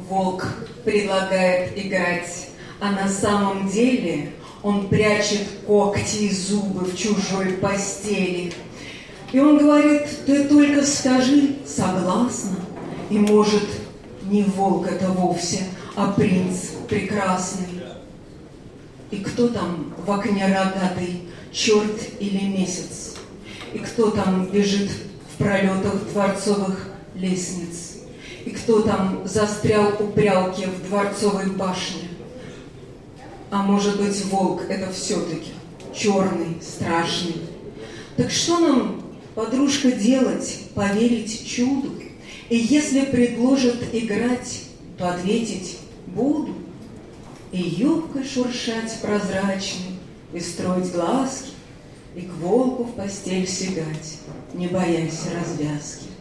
Волк предлагает играть, а на самом деле он прячет когти и зубы в чужой постели. И он говорит: ты только скажи «согласна», и, может, не волк это вовсе, а принц прекрасный. И кто там в окне рогатый, черт или месяц? И кто там бежит в пролетах дворцовых лестниц? И кто там застрял у прялки в дворцовой башне? А может быть, волк это все-таки черный, страшный? Так что нам, подружка, делать, поверить чуду? И если предложат играть, то ответить буду. И юбкой шуршать прозрачной, и строить глазки, и к волку в постель сигать, не боясь развязки.